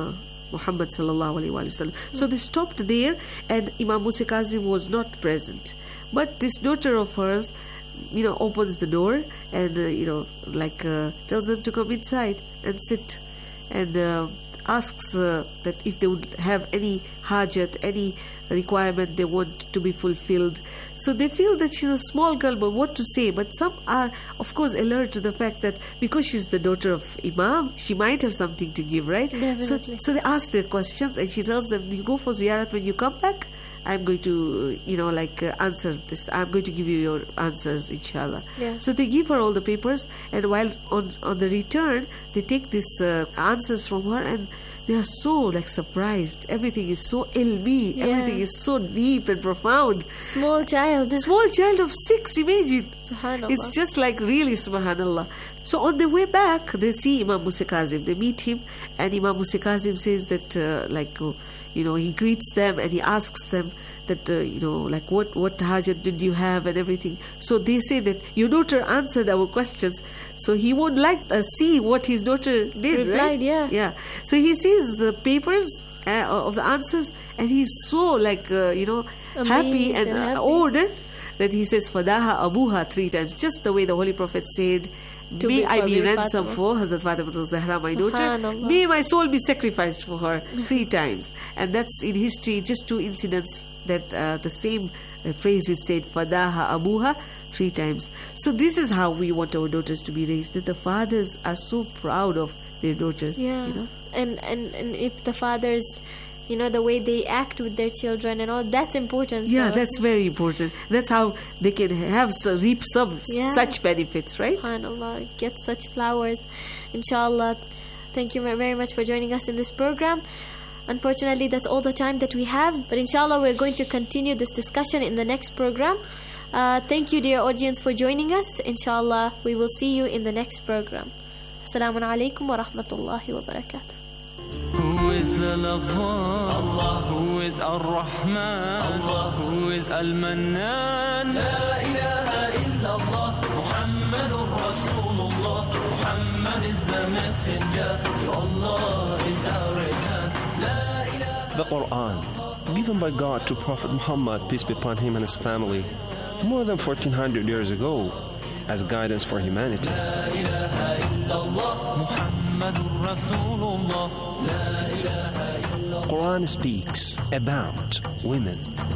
Muhammad sallallahu alaihi wasallam. So they stopped there, and Imam Musa Kazim was not present. But this daughter of hers, you know, opens the door and, uh, you know, like uh, tells them to come inside and sit, and uh, asks uh, that if they would have any hajat, any requirement they want to be fulfilled. So they feel that she's a small girl, but what to say? But some are, of course, alert to the fact that because she's the daughter of Imam, she might have something to give, right?
Definitely.
So, so they ask their questions, and she tells them, you go for ziyarat, when you come back, I'm going to, you know, like uh, answer this. I'm going to give you your answers, inshallah.
Yeah.
So they give her all the papers, and while on, on the return, they take these uh, answers from her, and they are so like surprised. Everything is so ilmi.
Yeah.
Everything is so deep and profound.
Small child.
Small child of six, imagine.
Subhanallah.
It's just like really subhanallah. So on the way back, they see Imam Musa Kazim. They meet him, and Imam Musa Kazim says that, uh, like, uh, you know, he greets them and he asks them that, uh, you know, like, what, what hajat did you have and everything. So they say that your daughter answered our questions. So he would like uh, see what his daughter did,
Replied,
right?
yeah.
Yeah. So he sees the papers uh, of the answers, and he's so, like, uh, you know,
Amazed
happy and,
and
uh,
happy.
awed that he says, Fadaha Abuha three times, just the way the Holy Prophet said,
To
may
be
I
for
be
Bibi
ransom
Fatima.
for Hazrat Fatima Zahra, my daughter.
Subhanallah.
May my soul be sacrificed for her three times. And that's in history, just two incidents that uh, the same uh, phrase is said, Fadaha Abuha, three times. So this is how we want our daughters to be raised, that the fathers are so proud of their daughters.
Yeah.
You know?
And, and, and if the fathers, you know, the way they act with their children and all, that's important.
Yeah,
so.
that's very important. That's how they can have some, reap some
Yeah.
such benefits, right?
SubhanAllah, get such flowers, inshallah. Thank you very much for joining us in this program. Unfortunately, that's all the time that we have, but inshallah we're going to continue this discussion in the next program. Uh, thank you, dear audience, for joining us. Inshallah, we will see you in the next program. Assalamu alaikum wa rahmatullahi wa barakatuh.
Who is the lover? Allah. Who is Ar-Rahman? Allah. Who is Al-Mannan? La ilaha illallah. Muhammadur Rasulullah. Muhammad is the messenger. To Allah is our return. La ilaha.
The Quran, given by God to Prophet Muhammad, peace be upon him and his family, more than fourteen hundred years ago, as guidance for humanity.
La ilaha illallah. Muhammadur Rasulullah. La ilaha illallah.
Quran speaks about women.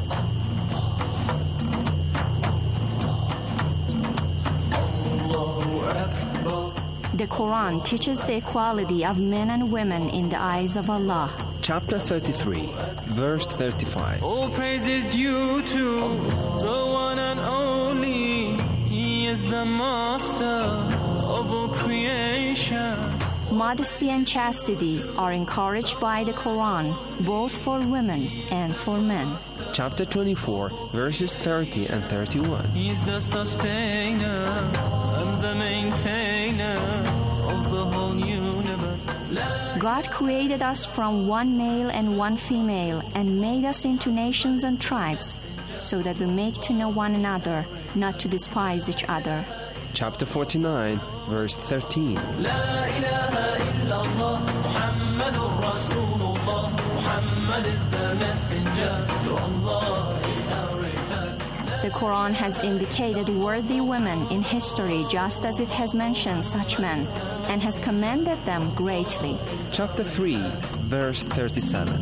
The Quran teaches the equality of men and women in the eyes of Allah.
Chapter thirty-three, verse thirty-five.
All praise is due to the one and only. He is the master of all creation.
Modesty and chastity are encouraged by the Quran, both for women and for men.
Chapter twenty-four, verses thirty and thirty-one.
He is the sustainer and the maintainer of the whole universe.
God created us from one male and one female and made us into nations and tribes, so that we make to know one another, not to despise each other.
Chapter forty-nine, verse thirteen.
La ilaha illallah. Muhammadur Rasulullah. Muhammad is the messenger. To Allah is our return.
The Quran has indicated worthy women in history just as it has mentioned such men, and has commended them greatly.
Chapter three, verse thirty-seven.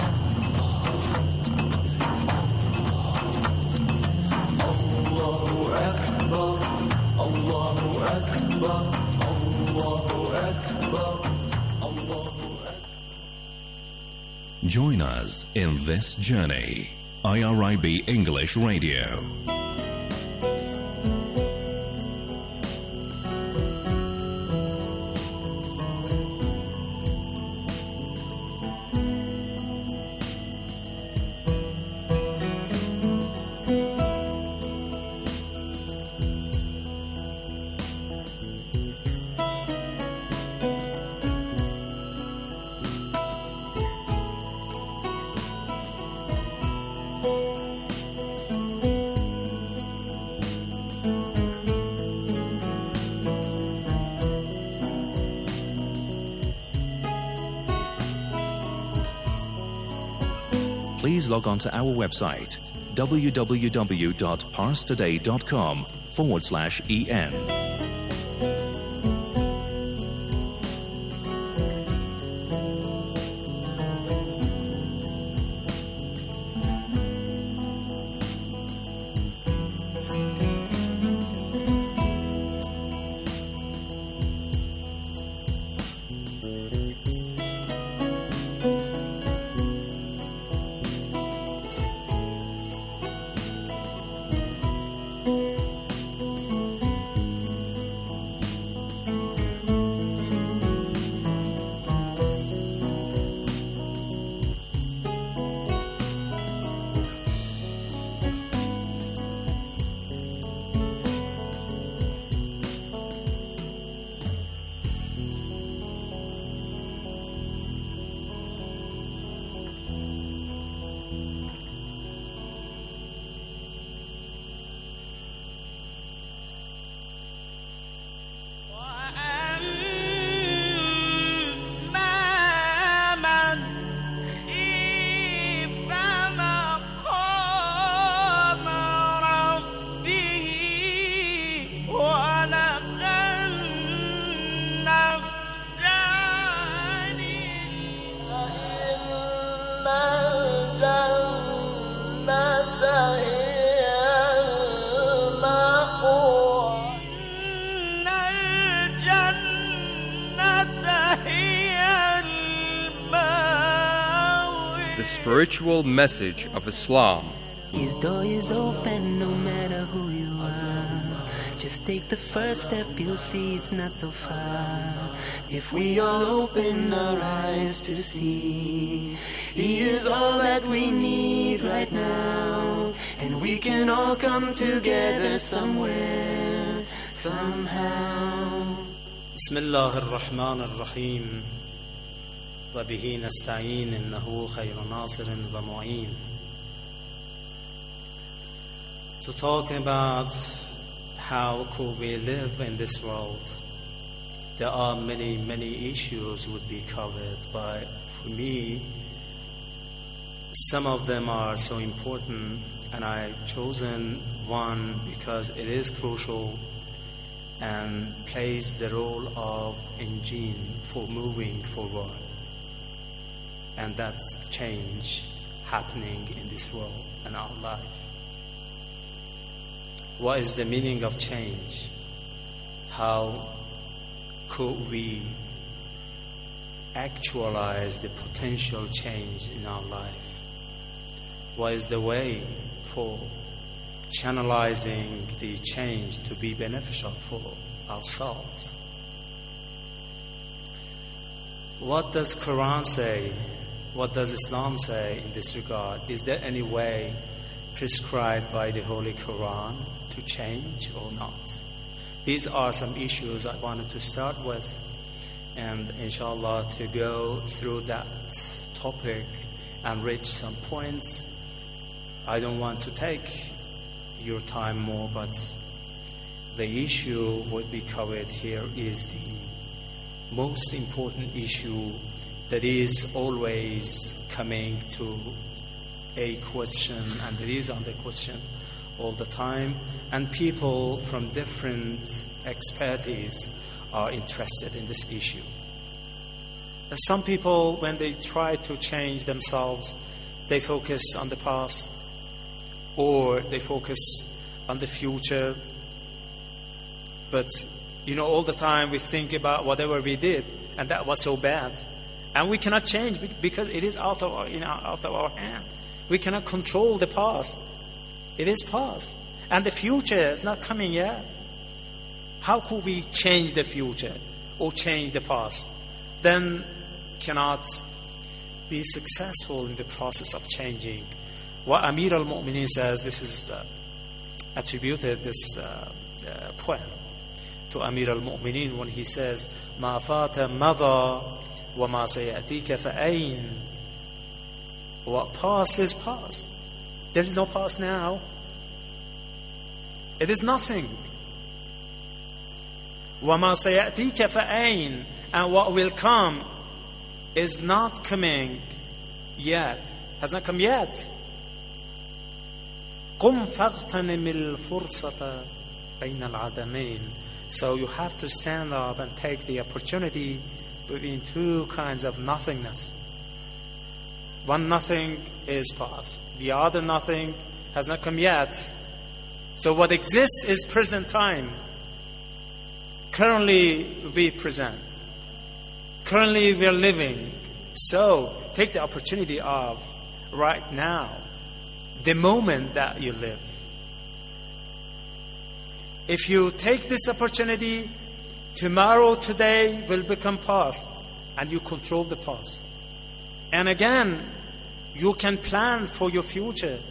Allahu Akbar. Allahu Akbar. Allahu Akbar. Allahu Akbar.
Join us in this journey. I R I B English Radio. please log on to our website www.parstoday.com forward slash en.
The spiritual message of Islam.
His door is open no matter who you are. Just take the first step, you'll see it's not so far. If we all open our eyes to see, He is all that we need right now. And we can all come together somewhere, somehow.
Bismillah ar-Rahman ar-Rahim. وبه نستعين إنه خير ناصر ومعين. To talk about how could we live in this world, there are many, many issues would be covered, but for me, some of them are so important, and I've chosen one because it is crucial and plays the role of engine for moving forward. And that's change happening in this world and our life. What is the meaning of change? How could we actualize the potential change in our life? What is the way for channelizing the change to be beneficial for ourselves? What does Quran say? What does Islam say in this regard? Is there any way prescribed by the Holy Quran to change or not? These are some issues I wanted to start with, and inshallah to go through that topic and reach some points. I don't want to take your time more, but the issue would be covered here is the most important issue that is always coming to a question, and it is under question all the time, and people from different expertise are interested in this issue. Some people, when they try to change themselves, they focus on the past or they focus on the future. But, you know, all the time we think about whatever we did, and that was so bad. And we cannot change because it is out of our, you know, out of our hand. We cannot control the past. It is past. And the future is not coming yet. How could we change the future or change the past? Then cannot be successful in the process of changing. What Amir al-Mu'mineen says, this is uh, attributed, this uh, uh, poem, to Amir al-Mu'mineen when he says, مَا فَاتَ مَضَى وَمَا سَيَأْتِيكَ فَأَيْنَ. What past is past. There is no past now. It is nothing. وَمَا سَيَأْتِيكَ فَأَيْنَ. And what will come is not coming yet. has not come yet. قم فاغتنم الفرصة بين العدمين. So you have to stand up and take the opportunity between two kinds of nothingness. One nothing is past. The other nothing has not come yet. So what exists is present time. Currently we present. Currently we are living. So take the opportunity of right now, the moment that you live. If you take this opportunity, tomorrow, today will become past, and you control the past. And again, you can plan for your future,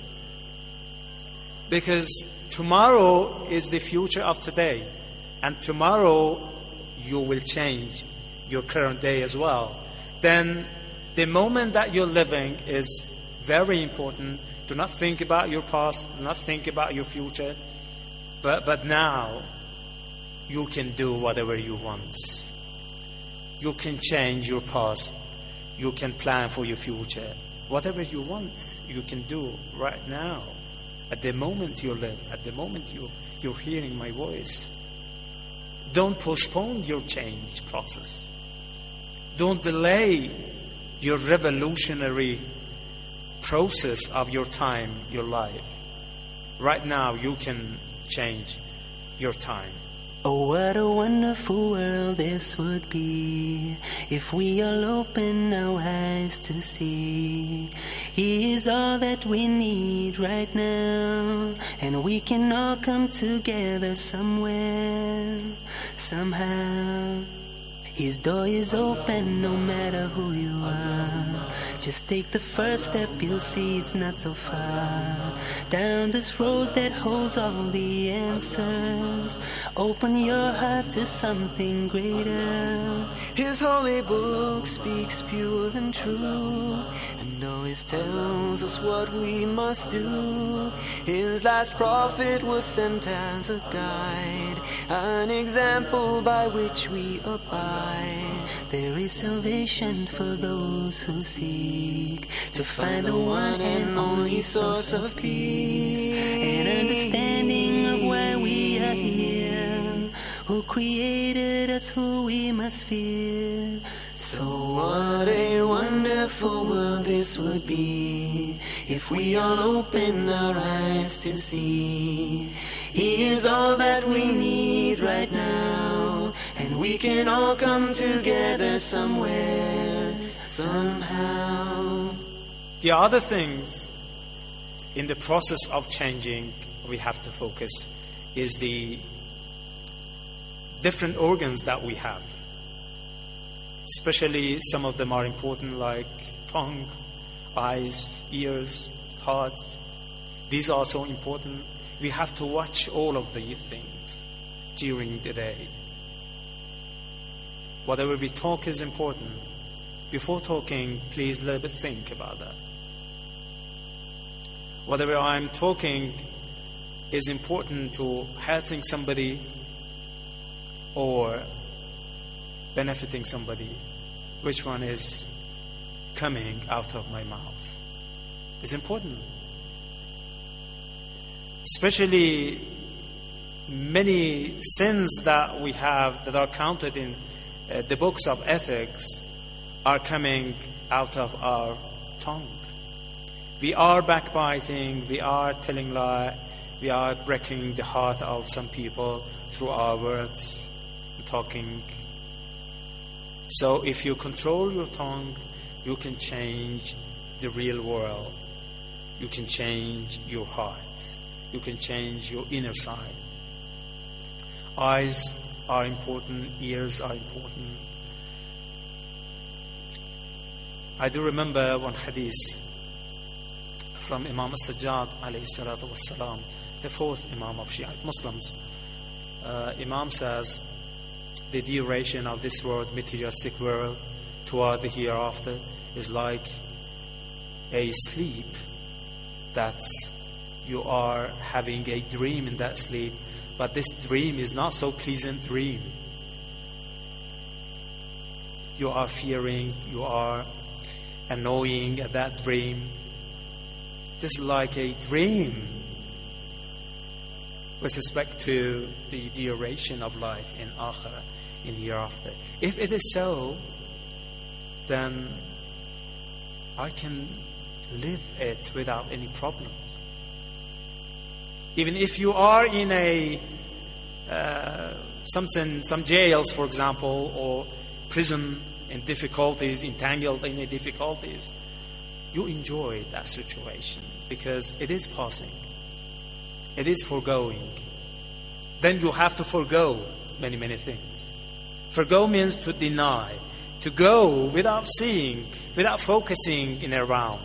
because tomorrow is the future of today, and tomorrow you will change your current day as well. Then the moment that you're living is very important. Do not think about your past, do not think about your future. But but now, you can do whatever you want. You can change your past. You can plan for your future. Whatever you want, you can do right now. At the moment you live, at the moment you, you're hearing my voice. Don't postpone your change process. Don't delay your revolutionary process of your time, your life. Right now, you can change your time.
Oh, what a wonderful world this would be if we all open our eyes to see He is all that we need right now, and we can all come together somewhere, somehow. His door is open no matter who you are. Just take the first step, you'll see it's not so far. Down this road that holds all the answers. Open your heart to something greater. His holy book speaks pure and true, and always tells us what we must do. His last prophet was sent as a guide, an example by which we abide. There is salvation for those who seek to find the one and only source of peace, and understanding of why we are here, who created us, who we must fear. So what a wonderful world this would be if we all open our eyes to see He is all that we need right now, and we can all come together somewhere, somehow.
The other things in the process of changing we have to focus is the different organs that we have. Especially some of them are important, like tongue, eyes, ears, heart. These are so important. We have to watch all of these things during the day. Whatever we talk is important. Before talking, please let me think about that. Whatever I'm talking is important to hurting somebody or benefiting somebody. Which one is coming out of my mouth? It's important. Especially many sins that we have that are counted in uh, the books of ethics are coming out of our tongue. We are backbiting, we are telling lies, we are breaking the heart of some people through our words, talking. So if you control your tongue, you can change the real world. You can change your heart. You can change your inner side. Eyes are important, ears are important. I do remember one hadith from Imam As-Sajjad alayhi salatu wassalam, the fourth Imam of Shiite Muslims. Uh, Imam says, the duration of this world, materialistic world, toward the hereafter is like a sleep that you are having a dream in that sleep, but this dream is not so pleasant dream. You are fearing, you are annoying at that dream, This is like a dream with respect to the duration of life in Akhirah, in the hereafter. If it is so, then I can live it without any problems. Even if you are in a uh, something, some jails, for example, or prison in difficulties, entangled in the difficulties, you enjoy that situation because it is passing. It is foregoing. Then you have to forego many, many things. Forgo means to deny, to go without seeing, without focusing in around.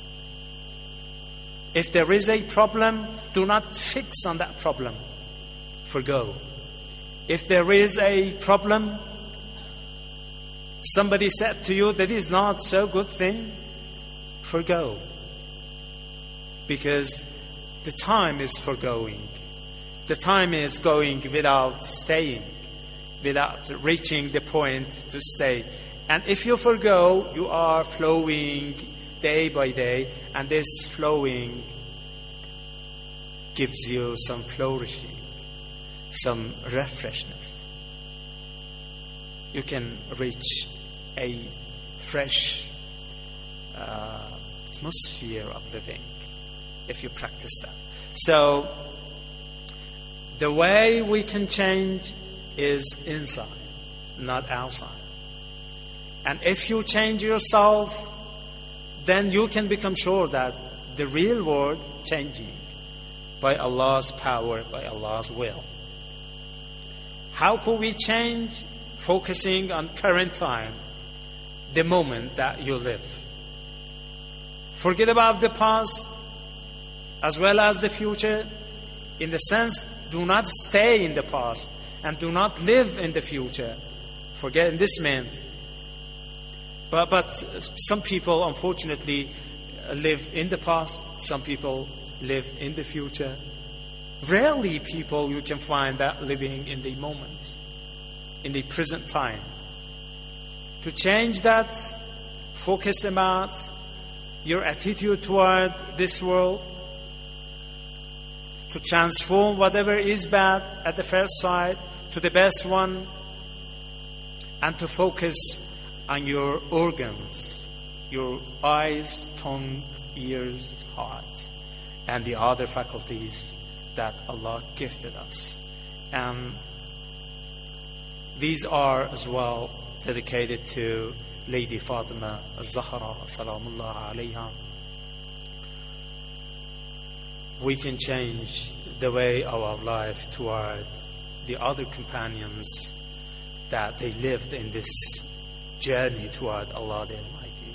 If there is a problem, do not fix on that problem. Forgo. If there is a problem, somebody said to you that is not so good thing, forgo. Because the time is forgoing. The time is going without staying, without reaching the point to stay. And if you forgo, you are flowing day by day, and this flowing gives you some flourishing, some refreshness. You can reach a fresh uh, atmosphere of living if you practice that. So the way we can change is inside, not outside. And if you change yourself, then you can become sure that the real world changing by Allah's power, by Allah's will. How could we change? Focusing on current time, the moment that you live. Forget about the past as well as the future. In the sense, do not stay in the past and do not live in the future. Forget this means. But, but some people, unfortunately, live in the past. Some people live in the future. Rarely people you can find that living in the moment, in the present time. To change that, focus about your attitude toward this world, to transform whatever is bad at the first sight to the best one, and to focus on your organs, your eyes, tongue, ears, heart, and the other faculties that Allah gifted us. And these are as well dedicated to Lady Fatima al-Zahra, salamullah alayha. We can change the way of our life toward the other companions that they lived in this journey toward Allah the Almighty.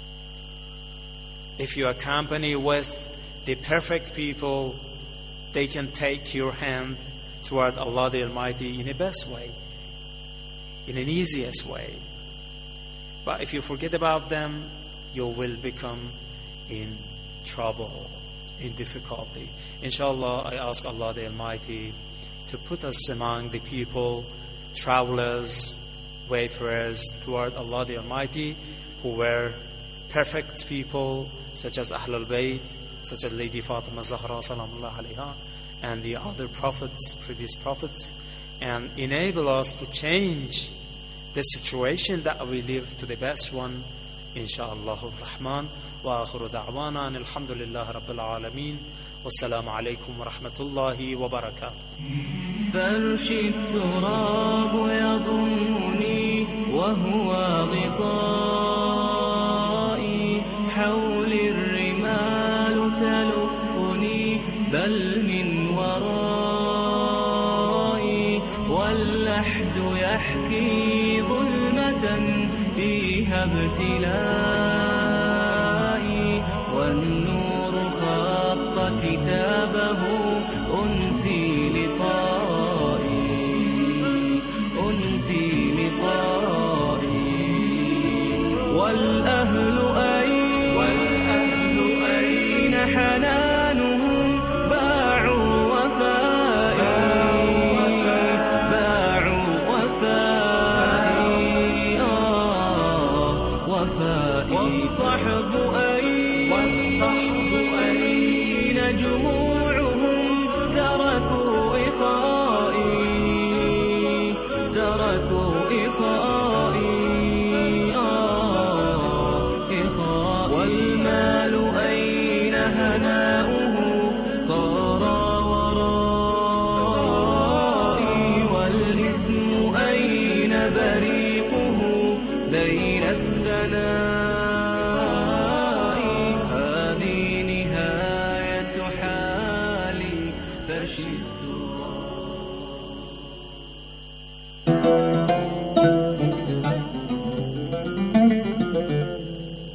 If you accompany with the perfect people, they can take your hand toward Allah the Almighty in the best way, in an easiest way. But if you forget about them, you will become in trouble, in difficulty. Inshallah, I ask Allah the Almighty to put us among the people, travelers, wayfarers toward Allah the Almighty, who were perfect people, such as Ahlul Bayt, such as Lady Fatima Zahra, salamullah alayha, and the other prophets, previous prophets, and enable us to change the situation that we live to the best one, inshallah ar-Rahman. Wa akhiru da'wana alhamdulillah rabbil alameen. Wassalamu alaykum wa rahmatullahi wa barakatuh.
فرش التراب يضمني وهو غطائي حول الرمال تلفني بل من ورائي واللحد يحكي ظلمة فيها ابتلائي والنور خط كتابه أنسي لقائي أنسي لقائي والأهل أين والأهل أين حنانهم باعوا وفائي باعوا وفائي آه وفائي والصحب أين والصحب أين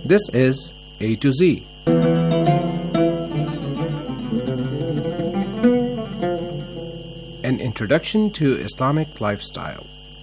This is A to Z. An introduction to Islamic lifestyle.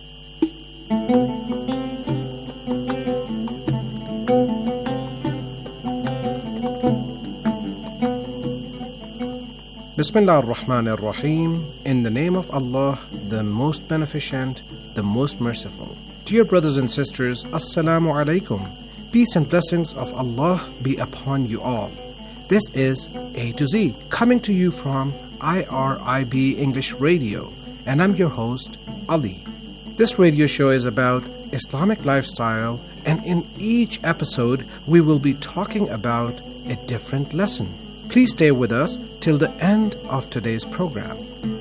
Bismillah ar-Rahman ar-Rahim. In the name of Allah, the most beneficent, the most merciful. Dear brothers and sisters, Assalamu alaikum. Peace and blessings of Allah be upon you all. This is A to Z, coming to you from I R I B English Radio, and I'm your host, Ali. This radio show is about Islamic lifestyle, and in each episode, we will be talking about a different lesson. Please stay with us till the end of today's program.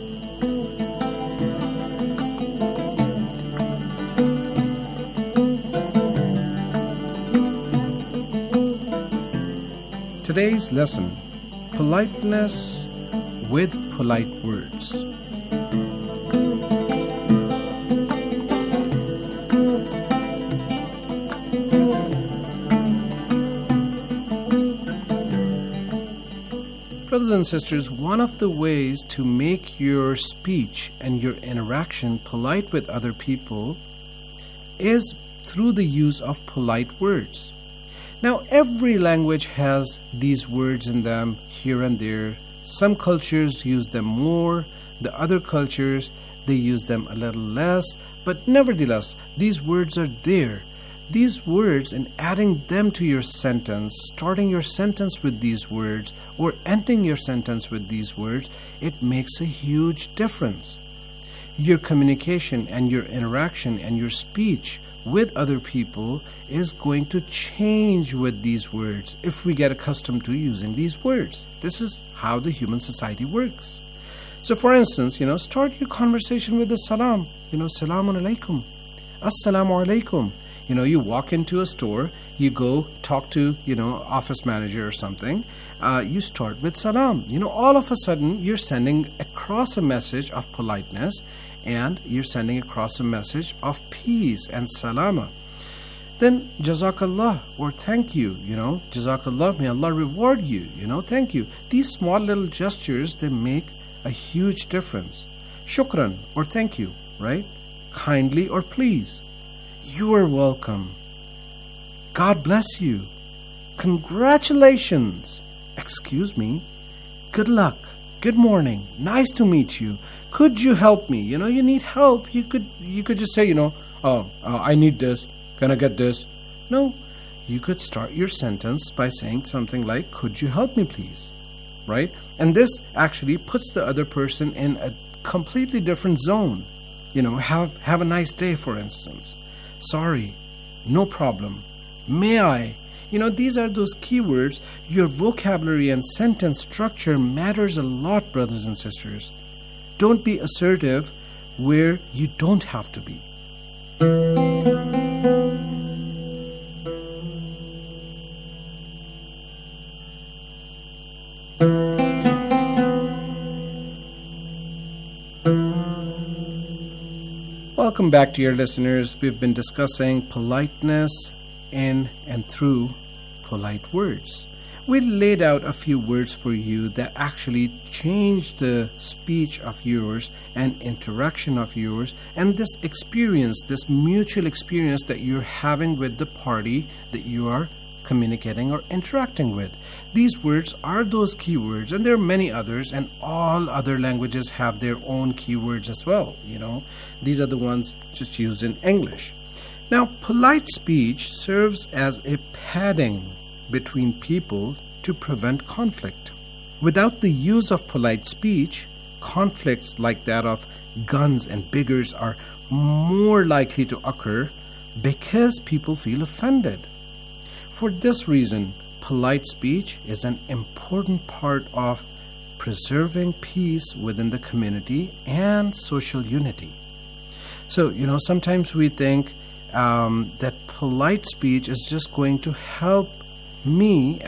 Today's lesson, politeness with polite words. Brothers and sisters, one of the ways to make your speech and your interaction polite with other people is through the use of polite words. Now, every language has these words in them here and there. Some cultures use them more, the other cultures, they use them a little less, but nevertheless, these words are there. These words, and adding them to your sentence, starting your sentence with these words, or ending your sentence with these words, it makes a huge difference. Your communication and your interaction and your speech with other people is going to change with these words if we get accustomed to using these words. This is how the human society works. So for instance, you know, start your conversation with the salam. You know, salamun alaikum. Assalamu alaikum. You know, you walk into a store, you go talk to, you know, office manager or something. Uh, you start with salam. You know, all of a sudden, you're sending across a message of politeness, and you're sending across a message of peace and salama. Then, jazakallah, or thank you, you know, jazakallah, may Allah reward you, you know, thank you. These small little gestures, they make a huge difference. Shukran, or thank you, right? Kindly or please. You are welcome. God bless you. Congratulations. Excuse me. Good luck. Good morning. Nice to meet you. Could you help me? You know, you need help. You could you could just say, you know, oh, uh, I need this. Can I get this? No. You could start your sentence by saying something like, could you help me, please? Right? And this actually puts the other person in a completely different zone. You know, have have a nice day, for instance. Sorry, no problem. May I? You know, these are those keywords. Your vocabulary and sentence structure matters a lot, brothers and sisters. Don't be assertive where you don't have to be. Welcome back, dear listeners. We've been discussing politeness in and through polite words. We laid out a few words for you that actually change the speech of yours and interaction of yours, and this experience, this mutual experience that you're having with the party that you are communicating or interacting with. These words are those keywords, and there are many others, and all other languages have their own keywords as well. You know, these are the ones just used in English. Now, polite speech serves as a padding between people to prevent conflict. Without the use of polite speech, conflicts like that of guns and biggers are more likely to occur because people feel offended. For this reason, polite speech is an important part of preserving peace within the community and social unity. So, you know, sometimes we think um, that polite speech is just going to help me